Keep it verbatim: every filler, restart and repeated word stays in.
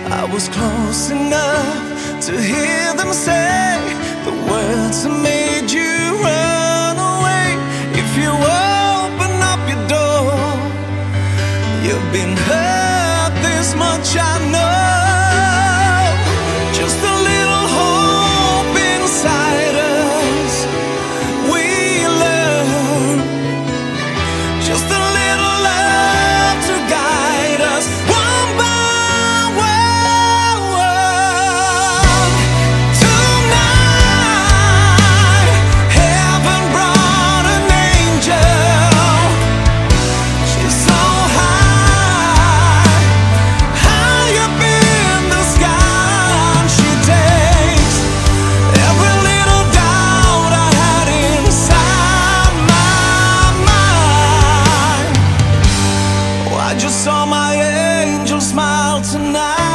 I was close enough to hear them say the words that made you run away. If you open up your door, you've been hurt this much, I know. Just a little hope inside us, we learn. Just a little love to guide us, one by one. Tonight, heaven brought an angel. She's so high, high up in the sky, and she takes every little doubt I had inside my mind. Oh, I just saw my angel smile tonight.